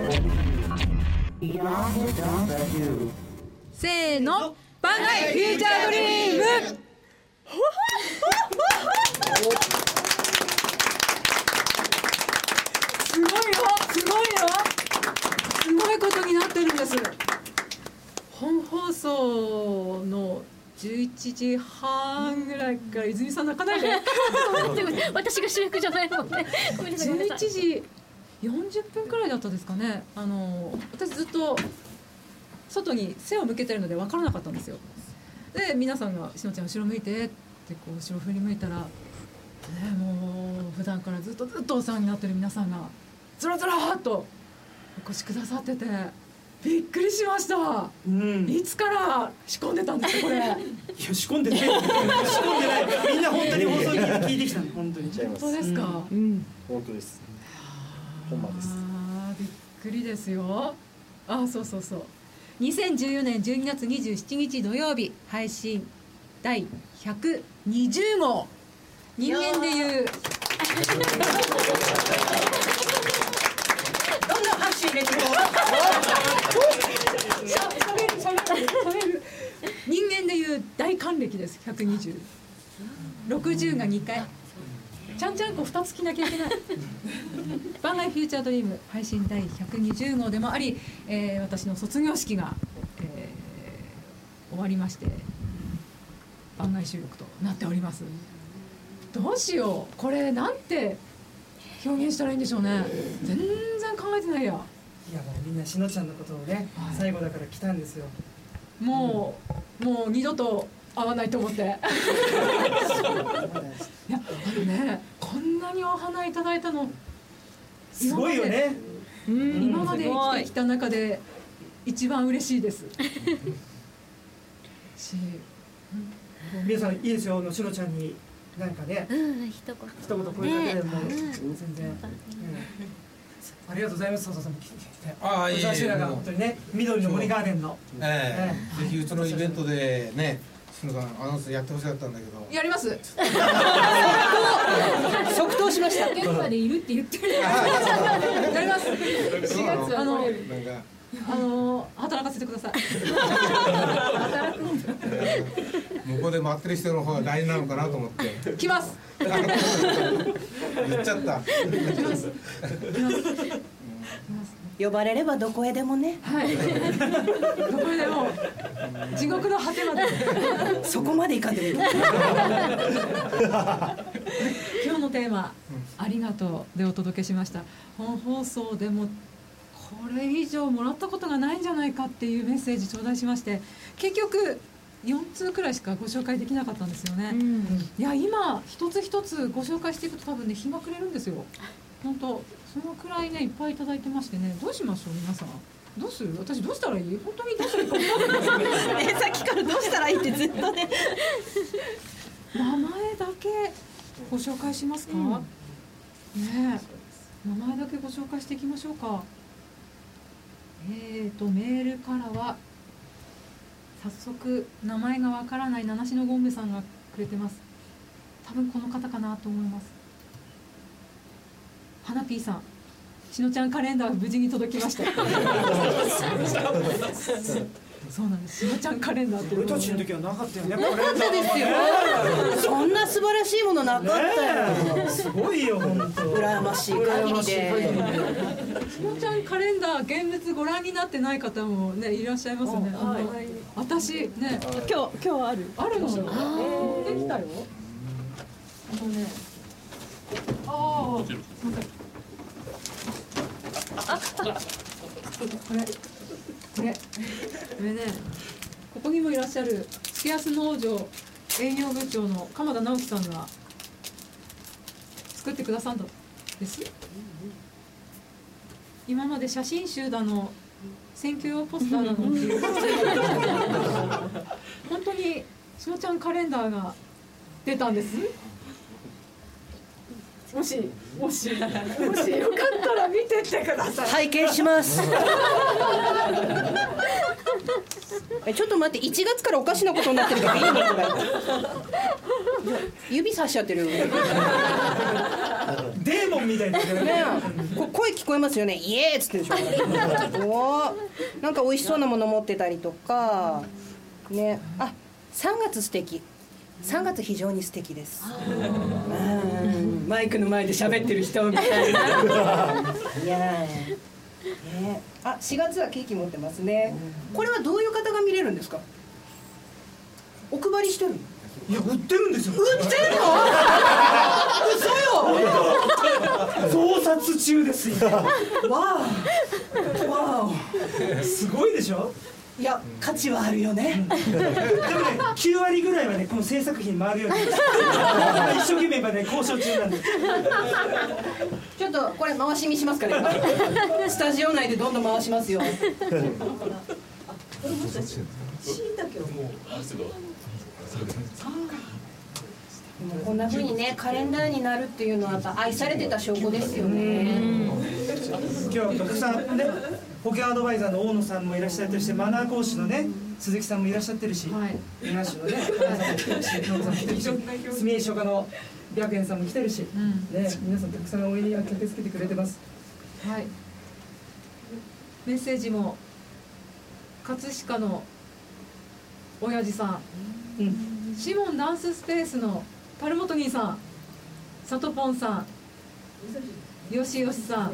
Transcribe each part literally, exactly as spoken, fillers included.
せーの、番外フューチャードリーム。すごいよ、すごいよ、すごいことになってるんです。本放送のじゅういちじはんぐらいから、泉さん泣かないで私が主役じゃないもんね。 じゅういちじよんじゅっぷんくらいだったですかね。あの私ずっと外に背を向けてるので分からなかったんですよ。で皆さんがしのちゃん後ろ向いてってこう後ろ振り向いたら、ね、もう普段からずっとずっとお世話になってる皆さんがずらずらーっとお越しくださってて、びっくりしました、うん、いつから仕込んでたんですかこれ。いや仕込んでない仕込んでないみんな本当に放送聞いてきたの。本当に本当ですか、 うんうん、本当です。本間です。 あびっくりですよ。あそうそうそう、にせんじゅうよねんじゅうにがつにじゅうしちにち土曜日配信だいひゃくにじゅうごう、人間でいうどんな拍手入れてる人間でいう大還暦です。ひゃくにじゅう、ろくじゅうがにかい、ちゃんちゃんこふたつ着なきゃいけない番外フューチャードリーム配信だいひゃくにじゅうごうでもあり、えー、私の卒業式が、えー、終わりまして番外収録となっております。どうしよう、これなんて表現したらいいんでしょうね。全然考えてないや。いやもうみんなしのちゃんのことをね、はい、最後だから来たんですよ。 もう、うん、もう二度と会わないと思っていやあのね、こんなにお花いただいたのすごいよね。 うん今まで生きてきた中で一番嬉しいですし、 うん、皆さんいいですよ、のしのちゃんになんかね、 うん、一言一言声かけでも、ね、全然、うん、ありがとうございます。笹さんも来てああいいええ本当にね、緑の森ガーデンの、 ええ、ぜひうちのイベントでね、しのさんアナウンスやってほしかったんだけど。 やります。 即答しました。 現場でいるって言ってる。やります。しがつあのなんかあの働かせてください。働くんだ。 向こうで待ってる人の方が大事なのかなと思って。 来ます。 言っちゃった。 来ます。来ます。 呼ばれればどこへでもね。 はい。どこへでも。地獄の果てまで。 そこまでいかんでもいい。 今日のテーマ、ありがとうでお届けしました。本放送でもこれ以上もらったことがないんじゃないかっていうメッセージ頂戴しまして、結局よんつうくらいしかご紹介できなかったんですよね、うん、いや今一つ一つご紹介していくと多分ね日が暮れるんですよ。本当そのくらいねいっぱいいただいてましてね、どうしましょう皆さん。どうする？私どうしたらいい？本当にどうしたらいいか分かんないえさっきからどうしたらいいってずっとね名前だけご紹介しますか、うん、ねえ名前だけご紹介していきましょうか。えーとメールからは早速名前がわからない七種のゴンベさんがくれてます。多分この方かなと思います。花ピーさん、しのちゃんカレンダー無事に届きましたそうなんです。しのちゃんカレンダーって俺たちの時はなかったよね。 なかったですよ。そんな素晴らしいものなかったよ、 ね、すごいよ本当。 羨ましい限りで。 しのちゃんカレンダー現物ご覧になってない方もねいらっしゃいますね。はい、私ね今日今日あるあるの。あできたよ。あのねああすいません。あこれこれこれね、ここにもいらっしゃる月安農場営業部長の鎌田直樹さんが作ってくださったんです。今まで写真集だの選挙用ポスターだのっていう本当にしのちゃんカレンダーが出たんです。もしもしもしよかったら見てってください。 拝見しますえちょっと待って、いちがつからおかしなことになってるからいいのこれ指さしちゃってるよデーモンみたいですよね。 ねこ声聞こえますよね。イエーっつってるでしょ。おーなんか美味しそうなもの持ってたりとかね。あ、さんがつ素敵。さんがつ非常に素敵です。うんマイクの前で喋ってる人みたいな。いやーね。あ、しがつはケーキ持ってますね。これはどういう方が見れるんですか。お配りしてるの。 いや売ってるんですよ。 売ってんの？嘘よ。 増刷中ですよ。 わーわすごいでしょ。 ーいや価値はあるよね。 でもねきゅうわりぐらいはねこの制作費に回るように一生懸命今ね交渉中なんで。 ちょっとこれ回し見しますから今スタジオ内でどんどん回しますよ。しいたけをでもこんな風にねカレンダーになるっていうのはやっぱ愛されてた証拠ですよね。 今日はたくさんね保険アドバイザーの大野さんもいらっしゃってるし、マナー講師のね鈴木さんもいらっしゃってるし、 はい稲橋のね原さんも来てるし、野さんも来てるし、住江書家の白円さんも来てるし、 うんね皆さんたくさん応援に駆けつけてくれてます。 はい、メッセージも葛飾の親父さん、 うん、 シモンダンススペースのパルモトニーさん、サトポンさん、よしよしさん、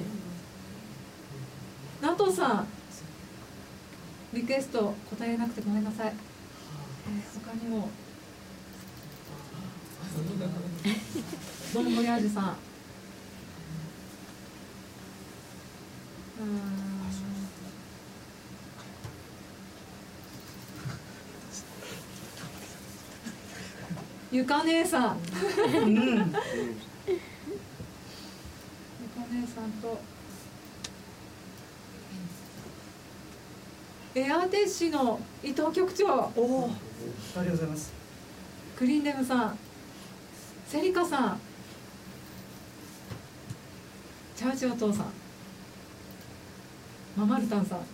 ナトさん、リクエスト答えなくてごめんなさい。えー、他にもボンボリャージュさん、うーんゆか姉さん、 うん、 ゆか姉さんとエアーテッシの伊藤局長、 おお、ありがとうございます。 クリーンデムさん、セリカさん、チャーチお父さん、ママルタンさん、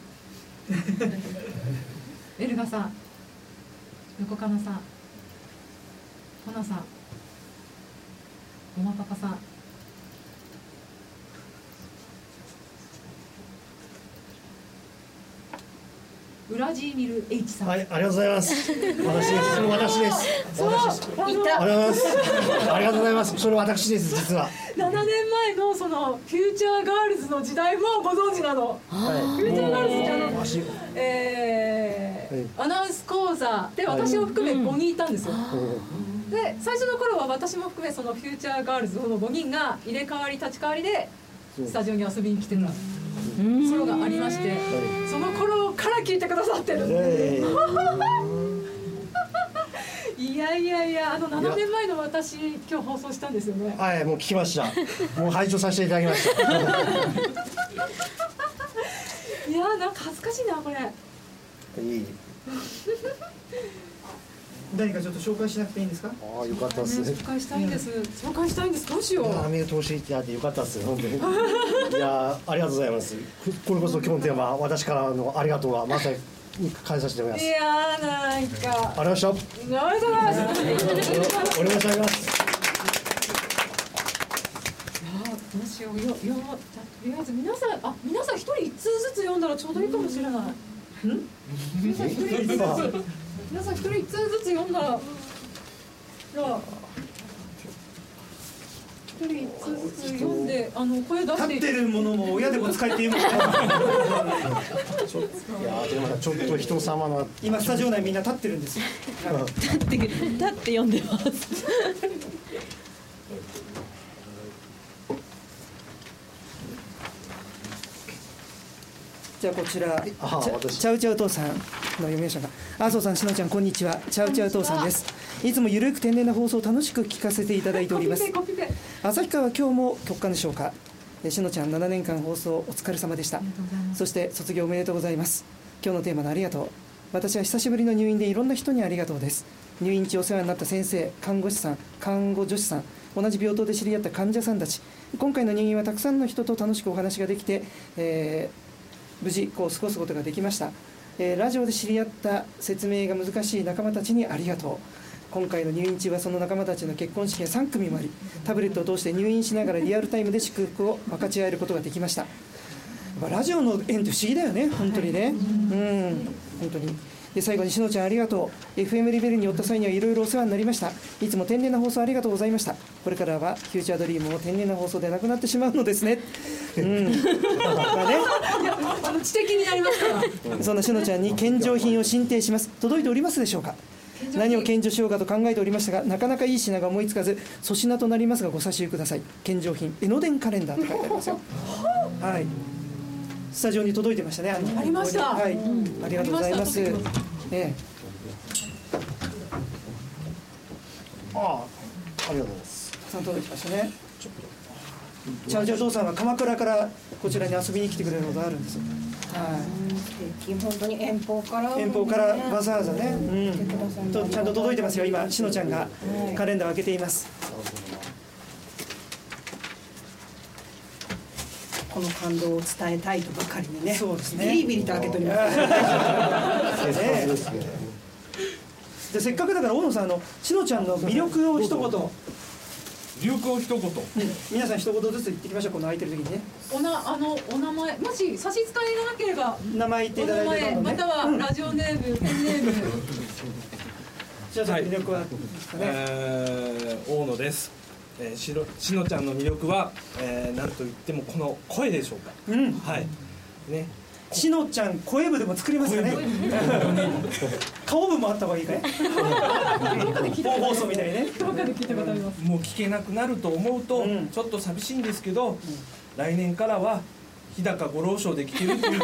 エルガさん、横かなさん、トナさん、ゴマパパさん、ウラジーミル H さん、 はい、ありがとうございます。私です。それ私です。 そう私です。 あのありがとうございます。ありがとうございます。それ私です。実は。 ななねんまえのそのフューチャーガールズの時代もご存知なの。 はフューチャーガールズってあの、 もう足えーはいアナウンス講座で私を含めごにんいたんですよ。で最初の頃は私も含めそのフューチャーガールズのごにんが入れ替わり立ち替わりでスタジオに遊びに来てた頃がありまして、その頃から聞いてくださってるんで、いやいやいや、あのななねんまえの私今日放送したんですよね。 はい、もう聞きました。もう拝聴させていただきました。 いやーなんか恥ずかしいなこれ。 いい。 何かちょっと紹介しなくていいんですか。 ああ、よかったですね。 紹介したいんです。紹介したいんです。どうしよう。 ああ、目を通していただいてよかったですよ。本当に。いやー、ありがとうございます。これこそ今日のテーマ、私からのありがとうがまさに感謝しております。 いやーなんか。 ありがとうございました。 ありがとうございます。 お願いします。 いやーどうしようよよじゃあとりあえず皆さんあ皆さん一人一通ずつ読んだらちょうどいいかもしれない。ん？皆さん一人一通ずつ皆さん一人一通ずつ読んだらじゃあ一人一通ずつ読んであの声出して。 立ってるものも親でも使えています。 いやー、でもまだちょっと人様の。 今スタジオ内みんな立ってるんですよ。 立って立って読んでます。じゃあこちらチあャ私チャウチャウ父さんの読みましょうか。麻生さん、しのちゃん、こんにちは。チャウチャウ父さんです。いつもゆるく天然な放送を楽しく聞かせていただいております。 コピペコピペ。 旭川は今日も局間でしょうか。えしのちゃん、ななねんかん放送お疲れ様でした。 ありがとうございます。 そして卒業おめでとうございます。今日のテーマのありがとう。私は久しぶりの入院でいろんな人にありがとうです。入院中お世話になった先生、看護師さん、看護助手さん、同じ病棟で知り合った患者さんたち、今回の入院はたくさんの人と楽しくお話ができて、えー無事こう過ごすことができました。えーラジオで知り合った説明が難しい仲間たちにありがとう。 今回の入院中はその仲間たちの結婚式がさん組もあり、タブレットを通して入院しながらリアルタイムで祝福を分かち合えることができました。やっぱラジオの縁って不思議だよね、本当にね、うん、本当に。で最後にしのちゃんありがとう。 エフエム リベルに寄った際にはいろいろお世話になりました。いつも天然な放送ありがとうございました。これからはフューチャードリームも天然な放送でなくなってしまうのですね。うん、まあね、 あの知的になりますからそんなしのちゃんに献上品を進呈します。届いておりますでしょうか。何を献上しようかと考えておりましたが、なかなかいい品が思いつかず粗品となりますがご差し入れください。献上品江ノ電カレンダーと書いてありますよ。はい、スタジオに届いてましたね。あのありました。 はい、ありがとうございます。ええ、 ああ、ありがとうございます。 たくさん届きましたね。チャウチャウ父さんは鎌倉からこちらに遊びに来てくれることがあるんです。はい、 素敵、本当に遠方から遠方からわざわざね、うん、とちゃんと届いてますよ。今しのちゃんがカレンダーを開けています。 この感動を伝えたいとばかりにね、 そうですね、 ビリビリと開けておりますね。でせっかくだから大野さん、あのしのちゃんの魅力を一言、 流行一言、うん、 皆さん一言ずつ言っていきましょう。この空いてる時にね、 おなあのお名前、もし差し支えがなければ名前言っていただいて、 お名前またはラジオネーム、ペンネーム。 しのちゃんの魅力はですかね。 えー、大野です。えー、しのしのちゃんの魅力は、えー、なんといってもこの声でしょうか。 うん、 はいね。 しのちゃん声部でも作りますかね。顔部もあった方がいいかい。本放送みたいね。 どこかで聞いたことあります。 もう聞けなくなると思うと、うん、ちょっと寂しいんですけど、うん、来年からは日高五郎賞で聞けるという。やっ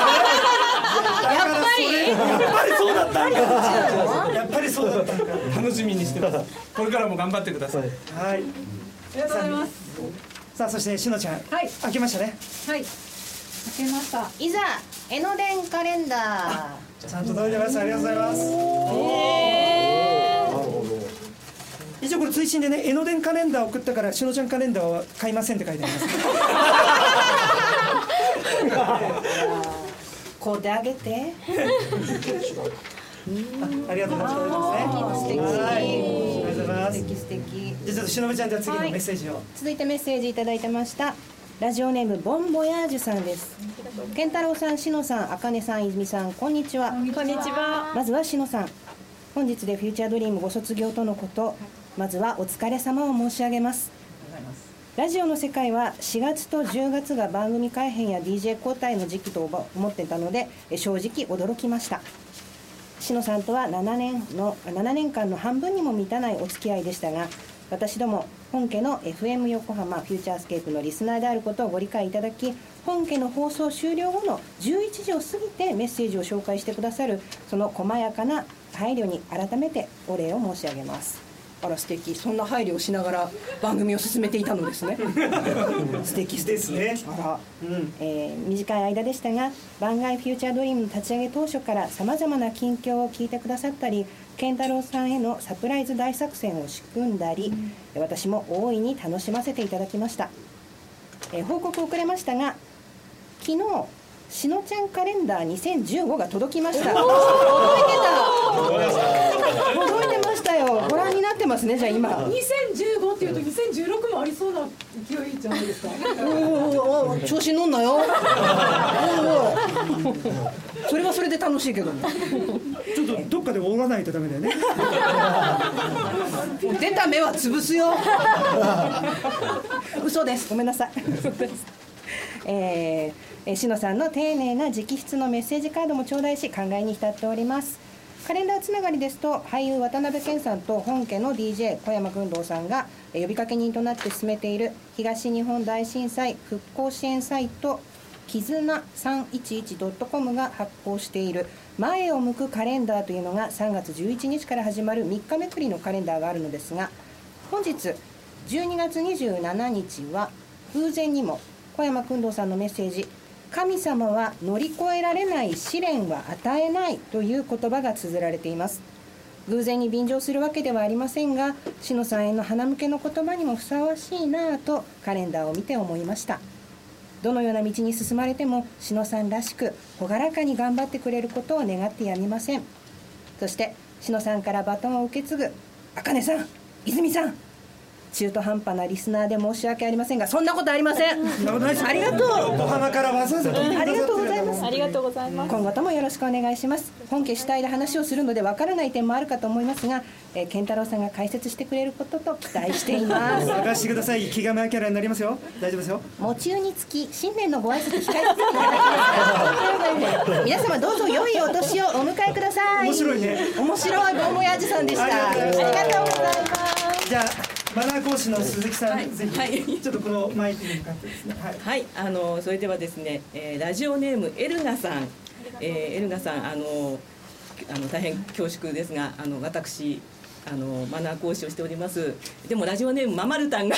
ぱりやっぱりそうだったんか。やっぱりそうだったんか。 楽しみにしてます。これからも頑張ってください。 はい。 ありがとうございます。 さあそしてしのちゃん、はい、開けましたね。 はい。開けました。 いざ江ノ電カレンダー。ちゃんと届いてます。ありがとうございます。一応これ追伸でね、江ノ電カレンダーを送ったからしのちゃんカレンダーは買いませんって書いてあります。 こうであげて。 ありがとうございます。 素敵。 ありがとうございます。 素敵素敵。 じゃあちょっとしのぶちゃん、じゃあ次のメッセージを、はい、 続いてメッセージいただいてました。ラジオネームボンボヤージュさんです。健太郎さん、しのさん、あかねさん、泉さん、こんにちは。 こんにちは。 まずはしのさん、本日でフューチャードリームご卒業とのこと、まずはお疲れ様を申し上げます。ラジオの世界はしがつとじゅうがつが番組改編や ディージェー 交代の時期と思っていたので、正直驚きました。しのさんとはななねんのななねんかんの半分にも満たないお付き合いでしたが、私ども本家の エフエム 横浜フューチャースケープのリスナーであることをご理解いただき、本家の放送終了後のじゅういちじを過ぎてメッセージを紹介してくださる、その細やかな配慮に改めてお礼を申し上げます。あら素敵。そんな配慮をしながら番組を進めていたのですね。素敵ですね。 あら、うんえー、短い間でしたが、番外フューチャードリームの立ち上げ当初からさまざまな近況を聞いてくださったり、健太郎さんへのサプライズ大作戦を仕組んだり、うん、私も大いに楽しませていただきました。えー、報告遅れましたが、昨日しのちゃんカレンダーにせんじゅうごが届きました。届いてた。届いてましたよ。ご覧になってますね。じゃあ今にせんじゅうごっていうとにせんじゅうろくもありそうな勢いじゃないですか。 おおお、調子乗んなよ。おお、それはそれで楽しいけどね。 ちょっとどっかで折らないとダメだよね。 出た目は潰すよ。嘘です。ごめんなさい。えー、しのさんの丁寧な直筆のメッセージカードも頂戴し、考えに浸っております。カレンダーつながりですと、俳優渡辺謙さんと本家の ディージェー 小山君堂さんが呼びかけ人となって進めている東日本大震災復興支援サイト絆 さんいちいちドットコム が発行している前を向くカレンダーというのがさんがつじゅういちにちから始まるみっかめくりのカレンダーがあるのですが、本日じゅうにがつにじゅうしちにちは偶然にも小山君堂さんのメッセージ、神様は乗り越えられない試練は与えないという言葉が綴られています。偶然に便乗するわけではありませんが、しのさんへの花向けの言葉にもふさわしいなぁとカレンダーを見て思いました。どのような道に進まれてもしのさんらしく朗らかに頑張ってくれることを願ってやみません。そしてしのさんからバトンを受け継ぐあかねさん、泉さん、中途半端なリスナーで申し訳ありませんが、そんなことありません。ありがとう。 横浜からわざわざ聞いてくださってありがとうございます。 ありがとうございます。 今後ともよろしくお願いします。本家主体で話をするのでわからない点もあるかと思いますが、えー、健太郎さんが解説してくれることと期待しています。 任してください。気が前キャラになりますよ。大丈夫ですよ。 喪中につき新年のご挨拶控えさせていただきます。皆様どうぞ良いお年をお迎えください。 面白いね。 面白いボンボヤージュさんでした。ありがとうございます。 じゃあマナー講師の鈴木さん、 はいぜひ、 はい、 ちょっとこのマイクに向かってですね。はい。 はい、あのそれではですね、えー、ラジオネームエルガさん、えー、エルガさん、あのあの大変恐縮ですが、あの私あのマナー講師をしております。でもラジオネームママルタンが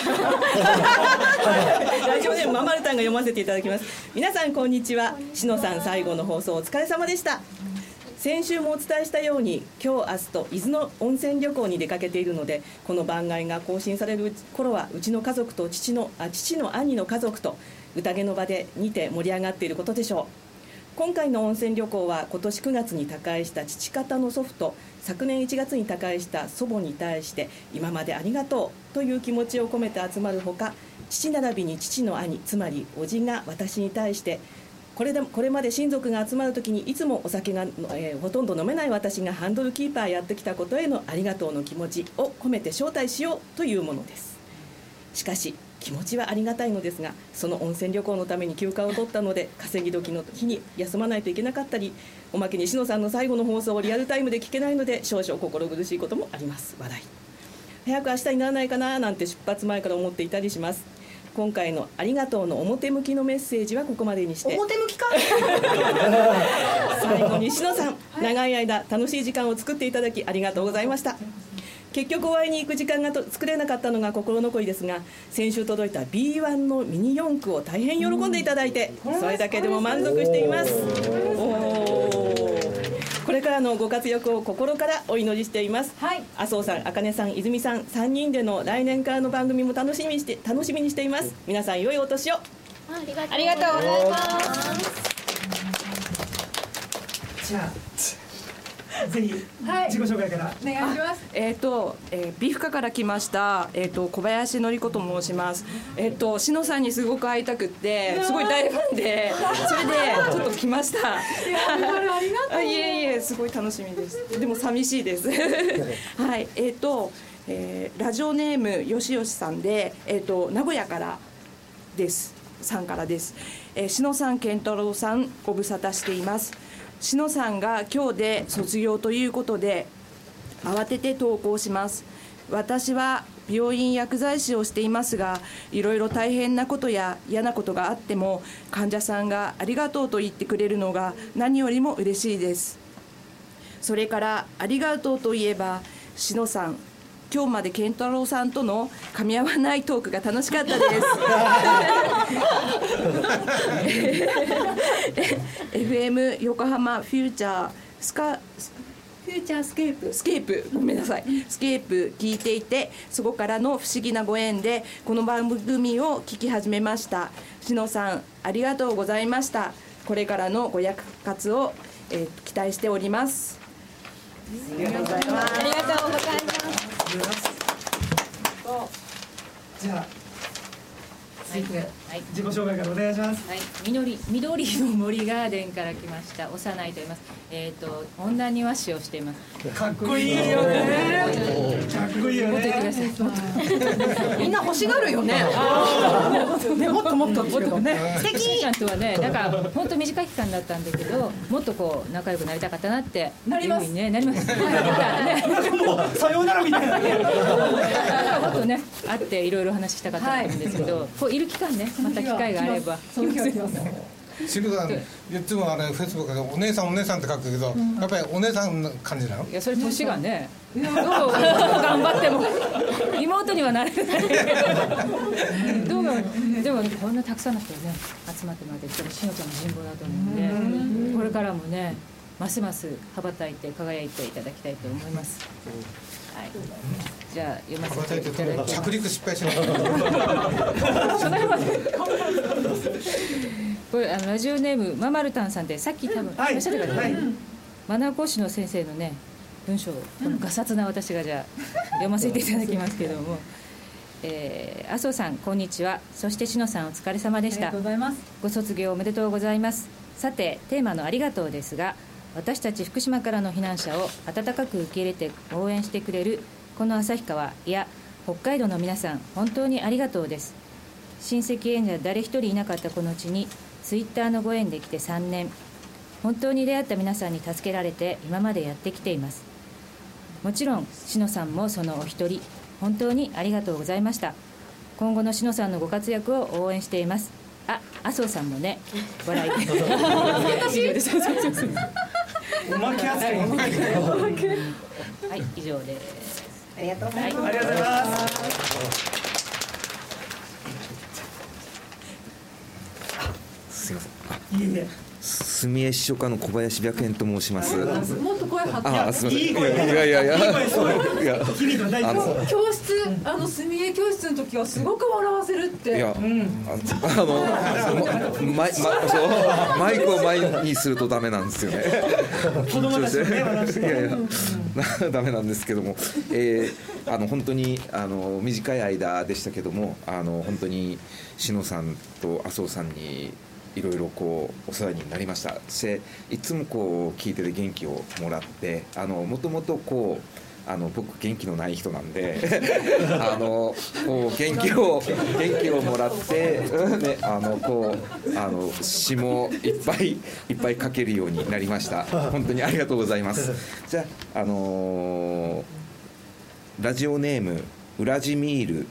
ラジオネームママルタンが読ませていただきます。皆さんこんにちは。しのさん最後の放送お疲れ様でした。先週もお伝えしたように今日明日と伊豆の温泉旅行に出かけているので、この番外が更新される頃はうちの家族と父のあ父の兄の家族と宴の場でにて盛り上がっていることでしょう。今回の温泉旅行は今年くがつに他界した父方の祖父と昨年いちがつに他界した祖母に対して今までありがとうという気持ちを込めて集まるほか、父並びに父の兄つまり叔父が私に対してこれでこれまで親族が集まるときにいつもお酒が、えー、ほとんど飲めない私がハンドルキーパーやってきたことへのありがとうの気持ちを込めて招待しようというものです。しかし気持ちはありがたいのですが、その温泉旅行のために休暇を取ったので稼ぎ時の日に休まないといけなかったり、おまけにしのさんの最後の放送をリアルタイムで聞けないので少々心苦しいこともあります。笑い。早く明日にならないかななんて出発前から思っていたりします。今回のありがとうの表向きのメッセージはここまでにして、 表向きか最後にしのさん、長い間楽しい時間を作っていただきありがとうございました。結局お会いに行く時間がと作れなかったのが心残りですが、先週届いた ビーワン のミニ四駆を大変喜んでいただいて、それだけでも満足しています。おこれからのご活躍を心からお祈りしています。 はい、 麻生さん、あかねさん、泉さん、さんにんでの来年からの番組も楽しみにして楽しみにしています。皆さん良いお年を。 ありがとうございます。 じゃあぜひはい自己紹介からお願いします。 えっ、と、えー、美深から来ました。えっ、と小林典子と申します。えっ、としのさんにすごく会いたくってすごい大ファンで、それでちょっと来ました。 いやありがとう。 あいえいえすごい楽しみです。でも寂しいです。はい。えっ、と、えー、ラジオネームよしよしさんで、えっ、と名古屋からです。さんからです。えー、しのさん、健太郎さんご無沙汰しています。しのさんが今日で卒業ということで慌てて投稿します。私は病院薬剤師をしていますが、いろいろ大変なことや嫌なことがあっても患者さんがありがとうと言ってくれるのが何よりも嬉しいです。それからありがとうといえば、しのさん今日まで健太郎さんとの噛み合わないトークが楽しかったですエフエム 横浜フューチャースカフューチャースケープスケープごめんなさいスケープ聞いていて、そこからの不思議なご縁でこの番組を聞き始めました。しのさんありがとうございました。これからのご役活を、えー、期待しております。ありがとうございます。 ありがとうございます。 じゃあ続いてはい自己紹介からお願いします。 はい、緑緑の森ガーデンから来ました幼いと言います。えっ、ー、と温暖庭師をしています。 かっこいいよね。かっこいいよもっと言ってくだね。 さい。もっとみんな欲しがるよね。 ねもっともっとって言うけどね。 素敵ちゃんとはね、だから本当短い期間だったんだけど、もっとこう仲良くなりたかったなってなりますいうふうにねなります。だからね、 もうさようならみたいな。 もっとね会っていろいろ話したかったんですけど、こういる期間ね、また機会があれば。 その日は来ます。 シルさんいつもあれフェイスブックでお姉さんお姉さんって書くけど、やっぱりお姉さんの感じなの？ いやそれ年がね、どう頑張っても妹にはなれないどうでもこんなたくさんの人がね集まってもらって、しのちゃんの人望だと思うんで、これからもねますます羽ばたいて輝いていただきたいと思います。はい、じゃあ読ませていただきます。 着陸失敗しなかった。 これあのラジオネームママルタンさんで、さっき多分はいおっしゃってたからね、 はいマナー講師の先生のね文章、このガサツな私がじゃあ読ませていただきますけども、えー、麻生さんこんにちは。そして篠さんお疲れ様でした。 ありがとうございます。 ご卒業おめでとうございます。さてテーマのありがとうですが、私たち福島からの避難者を温かく受け入れて応援してくれるこの旭川、いや北海道の皆さん、本当にありがとうです。親戚縁者誰一人いなかったこの地にツイッターのご縁で来てさんねん、本当に出会った皆さんに助けられて今までやってきています。もちろん篠さんもそのお一人、本当にありがとうございました。今後の篠さんのご活躍を応援しています。あ、麻生さんもね、笑いでおまけ扱い。 はい、以上です。 ありがとうございます。 ありがとうございます。 すみません。 いいね。 住江秘書課の小林白猿と申します。 もっと声張って。 あ、すみません。 いい声。 いやいやいや。 いい声そう。いや、響くの大あ丈夫。 の教室、あの住江教室の時はすごく笑わせるって。 いや、 うん。 あのマイマそうマイクを前にするとダメなんですよね。 子供たちの目を離して。 いやいや、ダメなんですけども、えー、あの本当にあの短い間でしたけども、あの本当に篠さんと麻生さんにいろいろこうお世話になりました。していつもこう聞いてて元気をもらって、あのもともとこうあの僕元気のない人なんであのこう元気を元気をもらってね、あのこうあの詩もいっぱいいっぱい書けるようになりました。本当にありがとうございます。じゃあ、あのー、ラジオネームウラジミール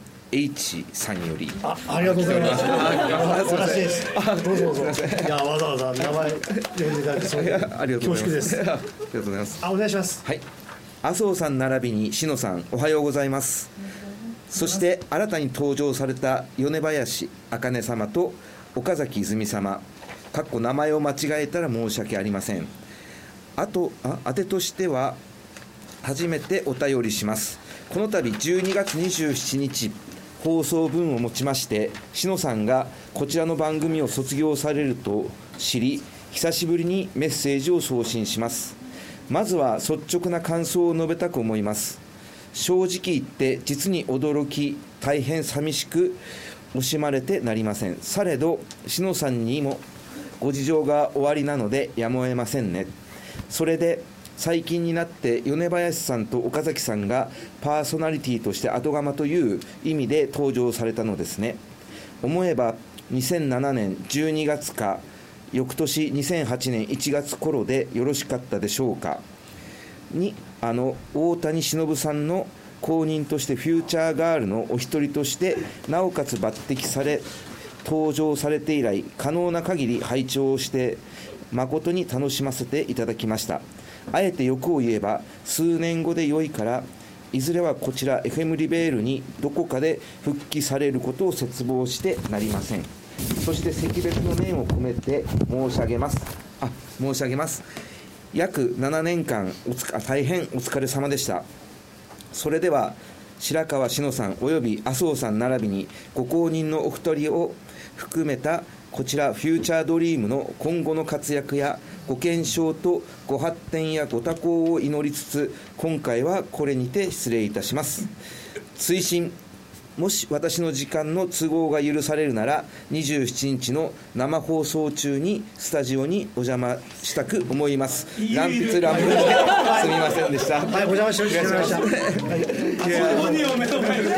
H さんより、 あ、ありがとうございます。 あ、すみません。 私です。 あ、 どうぞどうぞ。いや、わざわざ名前呼んでいただいて、そういうありがとうございます。 恐縮です。 ありがとうございます。 あ、お願いします。 はい。麻生さん並びに篠さん、おはようございます。そして新たに登場された米林茜様と岡崎泉様、かっこ名前を間違えたら申し訳ありません。あとあ当てとしては初めてお便りします。この度じゅうにがつにじゅうしちにち放送分をもちまして篠さんがこちらの番組を卒業されると知り、久しぶりにメッセージを送信します。まずは率直な感想を述べたく思います。正直言って実に驚き、大変寂しく惜しまれてなりません。されど篠さんにもご事情がおありなのでやむを得ませんね。それで最近になって米林さんと岡崎さんがパーソナリティとして後釜という意味で登場されたのですね。思えばにせんななねんじゅうにがつか翌年にせんはちねんいちがつ頃でよろしかったでしょうかに、あの大谷忍さんの後任としてフューチャーガールのお一人としてなおかつ抜擢され登場されて以来、可能な限り拝聴して誠に楽しませていただきました。あえて欲を言えば数年後で良いから、いずれはこちら エフエム リベールにどこかで復帰されることを切望してなりません。そして惜別の念を込めて申し上げますあ申し上げます約ななねんかんおつか大変お疲れ様でした。それでは白川篠さんおよび麻生さん並びにご後任のお二人を含めたこちらフューチャードリームの今後の活躍やご健勝とご発展やご多幸を祈りつつ、今回はこれにて失礼いたします。追伸、もし私の時間の都合が許されるならにじゅうしちにちの生放送中にスタジオにお邪魔したく思います。乱筆乱文ですみませんでした。 はい、お邪魔しました。 本人を目の前に。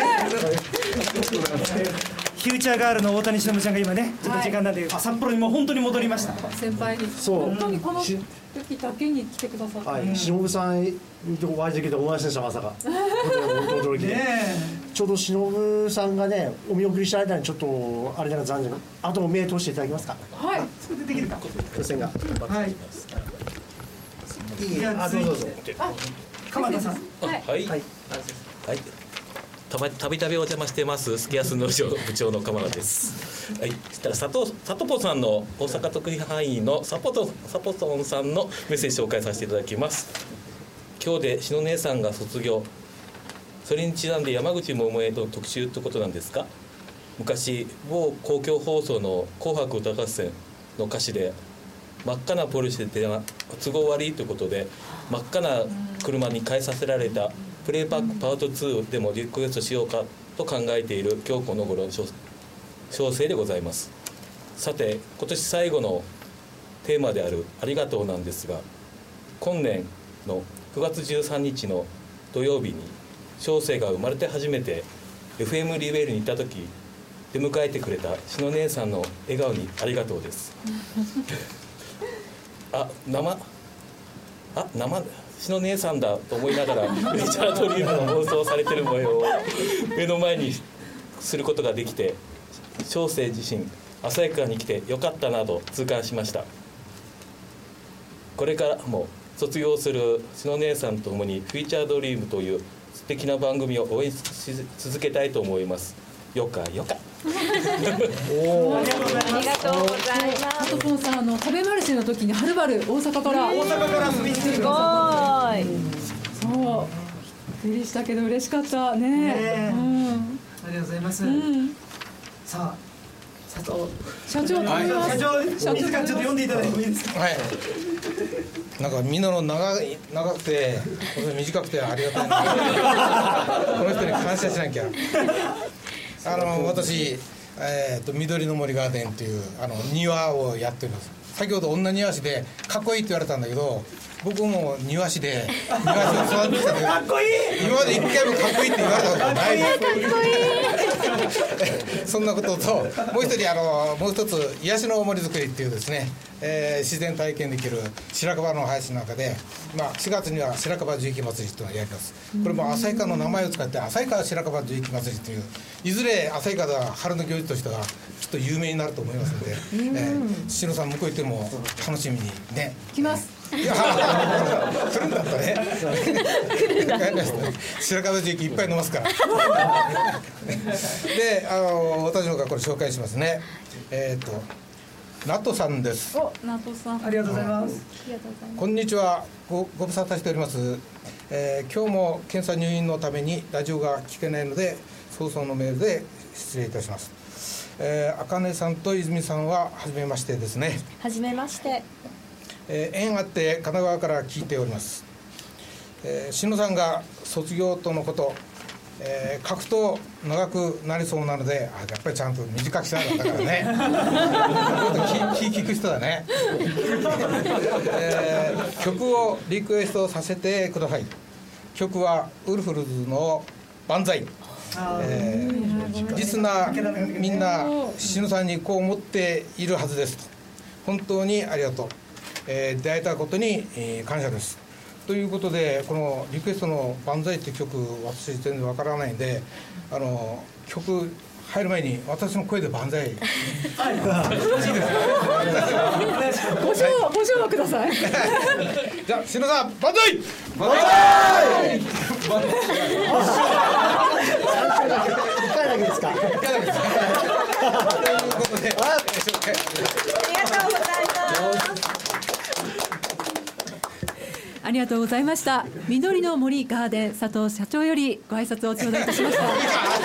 フューチャーガールの大谷忍ちゃんが今ね、ちょっと時間なんで、はい、札幌にもう本当に戻りました。 先輩に本当にこの時だけに来てくださって、 はい、忍さんにお会いできて思いませんでした、まさか。驚きで、ちょうど忍さんがねお見送りした間にちょっとあれだから残念、あとも目通していただけますか。 はい、 それでできるか。 予選が。 はい。 いい、あ、どうぞどうぞ。 鎌田さん。 はい。はい。はい。たびたびお邪魔してますスケアス農場部長の鎌田です。はい。そしたら佐藤佐藤ポさんの大阪特派範囲のサポトサポトンさんのメッセージ紹介させていただきます。今日で篠姉さんが卒業。それにちなんで山口百恵の特集ってことなんですか。昔某公共放送の紅白歌合戦の歌詞で真っ赤なポルシェでは都合悪いということで真っ赤な車に変えさせられたプレイパックパートツーでもリクエストしようかと考えている今日この頃の小生でございます。さて今年最後のテーマであるありがとうなんですが、今年のくがつじゅうさんにちの土曜日に小生が生まれて初めて エフエム リベールに行った時出迎えてくれたしの姉さんの笑顔にありがとうですあ、生あ、生しの姉さんだと思いながらリチャード・リームの妄想されている模様を目の前にすることができて、小生自身旭川に来てよかったなと痛感しました。これからも卒業するしの姉さんと共にフューチャードリームという素敵な番組を応援し続けたいと思います。よかよかおありがとうございます。ありがとうございます。佐藤ポンさん、あの食べマルシェの時にはるばる大阪から大阪から遊びに来てくださった。 そうでしたけど嬉しかったね。 ねうん、 ありがとうございます。 うん、 さあ佐藤社長、 はい、社長、 社長自らちょっと読んでいただいてもいいですか。 はい。なんかみんなの長い長くて短くてありがたいなこの人に感謝しなきゃ。あの私、えー、と緑の森ガーデンというあの庭をやってるんです。先ほど女庭師でかっこいいって言われたんだけど、僕も庭師で庭師を育ててきたんだけど、かっこいい、今まで一回もかっこいいって言われたことないです。かっこいいそんなことと、もう一人あのもう一つ癒しの森づくりっていうですね、えー、自然体験できる白樺の配信の中で、まあ、しがつには白樺樹液祭りというのをやります。これも旭川の名前を使って旭川白樺樹液祭りという、いずれ旭川では春の行事としてはきっと有名になると思いますので、えー、篠さん向こう行っても楽しみにね来ます。 いや来るんだったね白樺樹液いっぱい飲ますからで、あの私の方からこれ紹介しますね。えっ、ー、とナトさんです。 お、ナトさん、 ありがとうございます。 こんにちは。ごご無沙汰しております。えー、今日も検査入院のためにラジオが聞けないので早々のメールで失礼いたします。えー、茜さんと泉さんは初めましてですね。 初めまして。 えー、縁あって神奈川から聞いております。えー、篠さんが卒業とのこと、えー、書くと長くなりそうなので、あ、やっぱりちゃんと短くしたんだからね気聞く人だね、えー、曲をリクエストさせてください。曲はウルフルズの万歳。えー、リスナーみんな篠さんにこう思っているはずですと。本当にありがとう、えー、出会えたことに、えー、感謝ですということで、このリクエストの万歳っていう曲、私全然わからないんで、あの曲入る前に私の声で万歳ご唱ご唱和くださいじゃあ篠さん万歳万歳万歳一回だけですか。一回だけです。 ということで、 ありがとうございます。 ありがとうございました。緑の森ガーデン佐藤社長よりご挨拶を頂戴いたしました。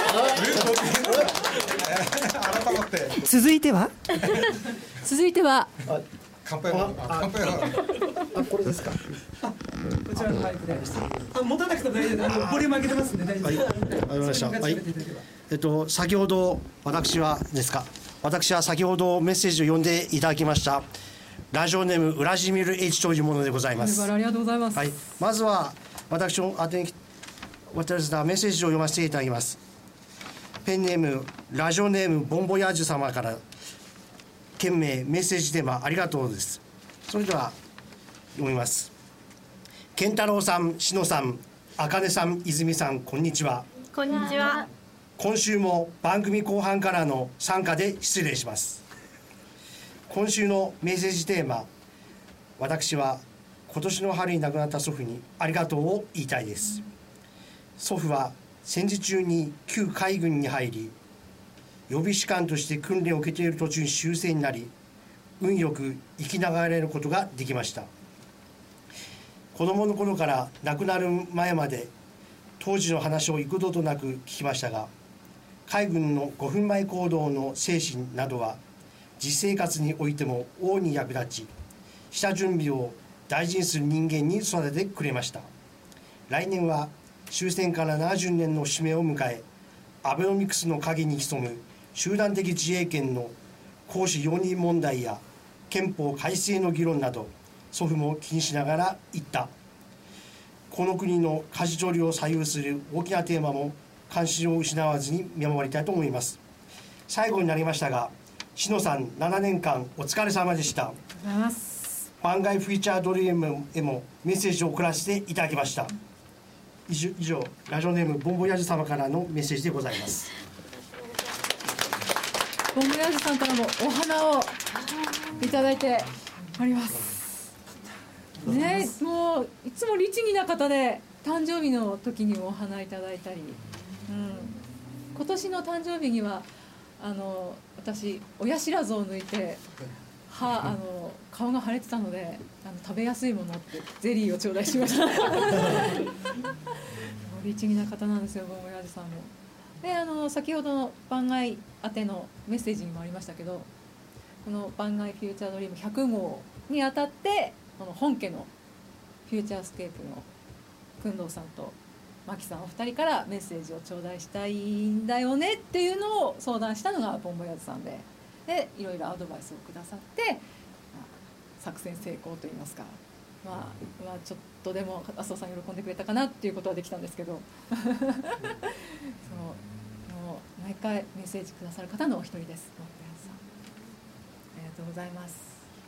続いては続いては乾杯は乾杯はあ、これですか。 こちらのマイクであ、持たなくても大丈夫です。あのボリューム上げてますんで大丈夫です。 はい、わかりました。はい。えっと先ほど私はですか。私は先ほどメッセージを読んでいただきました。ラジオネームウラジミル H というものでございます。 ありがとうございます。 はい。まずは私の宛てに私のメッセージを読ませていただきます。ペンネームラジオネームボンボヤージュ様から件名メッセージテーマありがとうです。それでは読みます。健太郎さん、篠さん、茜さん、泉さん、こんにちは。 こんにちは。 今週も番組後半からの参加で失礼します。今週のメッセージテーマ、私は今年の春に亡くなった祖父にありがとうを言いたいです。祖父は戦時中に旧海軍に入り、予備士官として訓練を受けている途中に終戦になり、運よく生きながられることができました。子供の頃から亡くなる前まで当時の話を幾度となく聞きましたが、海軍のごふんまえ行動の精神などは実生活においても大いに役立ち、 下準備を大事にする人間に育ててくれました。来年は終戦からななじゅうねんの節目を迎え、アベノミクスの陰に潜む集団的自衛権の行使容認問題や憲法改正の議論など、祖父も気にしながら言った。この国の舵取りを左右する大きなテーマも関心を失わずに見守りたいと思います。最後になりましたが、篠さんななねんかんお疲れ様でした。番外フューチャードリームへもメッセージを送らせていただきました。以上、以上ラジオネームボンボヤージュ様からのメッセージでございます。 ボンボヤージュさんからもお花をいただいてありますね。もういつも律儀な方で、誕生日の時にもお花いただいたり、うん、今年の誕生日にはあの私親知らずを抜いてはあの顔が腫れてたので、あの食べやすいものってゼリーを頂戴しました律儀な方なんですよ、ボンボヤージュさんも。で、あの先ほどの番外宛てのメッセージにもありましたけど、この番外フューチャードリームひゃくごうにあたって、この本家のフューチャースケープの工藤さんとマキさんお二人からメッセージを頂戴したいんだよねっていうのを相談したのがボンボヤージュさんで、でいろいろアドバイスをくださって、まあ、作戦成功といいますか、まあ、まあちょっとでも麻生さん喜んでくれたかなっていうことはできたんですけどそうもう毎回メッセージくださる方のお一人です。ボンボヤージュさん、ありがとうございます。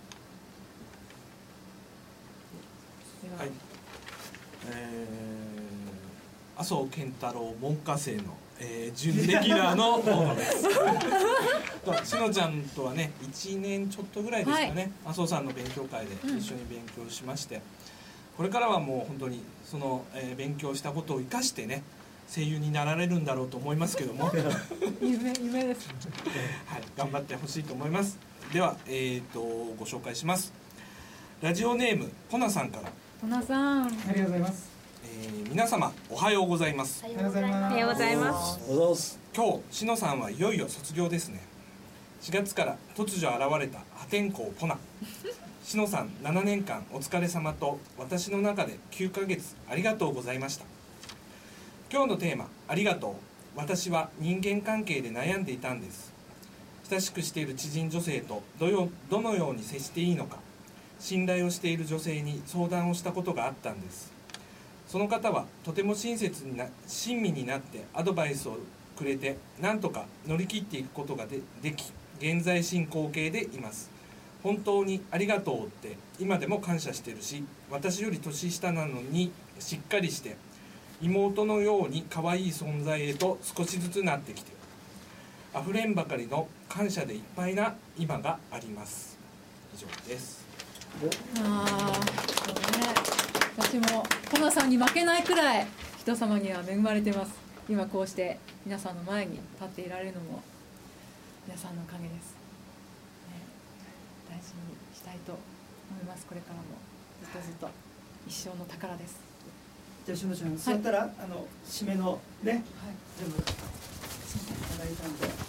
では、 はい、えー、麻生健太郎文科生の、えー、準レギュラーの大野ですしのちゃんとはねいちねんちょっとぐらいですかね、はい、麻生さんの勉強会で一緒に勉強しまして、うん、これからはもう本当にその、えー、勉強したことを生かしてね声優になられるんだろうと思いますけども夢, 夢です、 はい、頑張ってほしいと思います。では、えー、とご紹介します。ラジオネームポナさんから。 ポナさん、ありがとうございます。 えー、皆様おはようございます。 おはようございます。おはようございます。 今日しのさんはいよいよ卒業ですね。しがつから突如現れた破天荒ポナ。しのさんななねんかんお疲れ様と私の中できゅうかげつありがとうございました。今日のテーマありがとう。私は人間関係で悩んでいたんです。親しくしている知人女性とどよどのように接していいのか、信頼をしている女性に相談をしたことがあったんです。その方はとても親切にな親身になってアドバイスをくれて、なんとか乗り切っていくことが で, でき現在進行形でいます。本当にありがとうって今でも感謝してるし、私より年下なのにしっかりして妹のように可愛い存在へと少しずつなってきて、あふれんばかりの感謝でいっぱいな今があります。以上です。 あそうね、私もポナさんに負けないくらい人様には恵まれてます。今こうして皆さんの前に立っていられるのも皆さんのおかげです、ね、大事にしたいと思います。これからもずっとずっと一生の宝です。 じゃあしのちゃん座ったら、はい、あの締めのね、はい、全部いただいたんで、はい、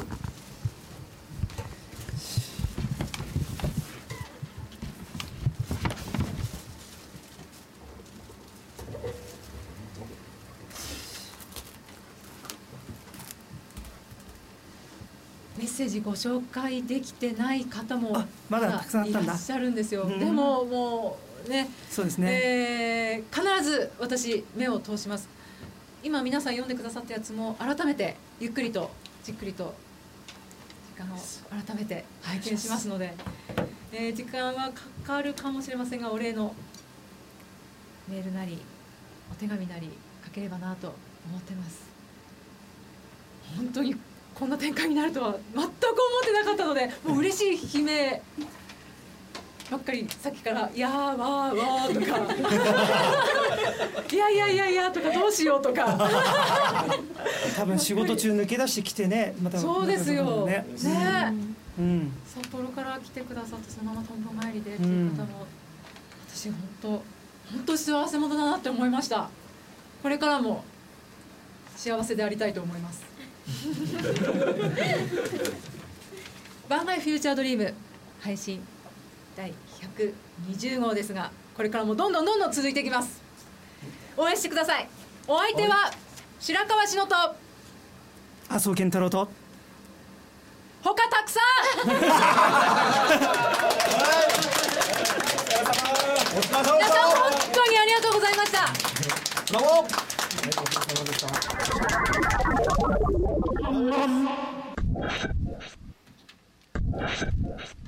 メッセージご紹介できてない方もまだたくさんあったんだ。 いらっしゃるんですよ。でももうね、そうですね、えー、必ず私目を通します。今皆さん読んでくださったやつも改めてゆっくりとじっくりと時間を改めて拝見しますので、えー、時間はかかるかもしれませんが、お礼のメールなりお手紙なり書ければなと思ってます。本当にこんな展開になるとは全く思ってなかったので、もう嬉しい悲鳴ばっかりさっきから「いやーわーわー」とか「いやいやいやいや」とか「どうしよう」とか多分仕事中抜け出してきてね、またそうですよね、 うん、 札幌から来てくださってそのままとんぼ帰りでっていう方も、私本当本当幸せ者だなって思いました。これからも幸せでありたいと思います番外フューチャードリーム配信だいひゃくにじゅうごうですが、これからもどんどんどんどん続いていきます。応援してください。お相手は白川篠と麻生健太郎と他たくさん皆さん本当にありがとうございました。 どうもありがとうございました。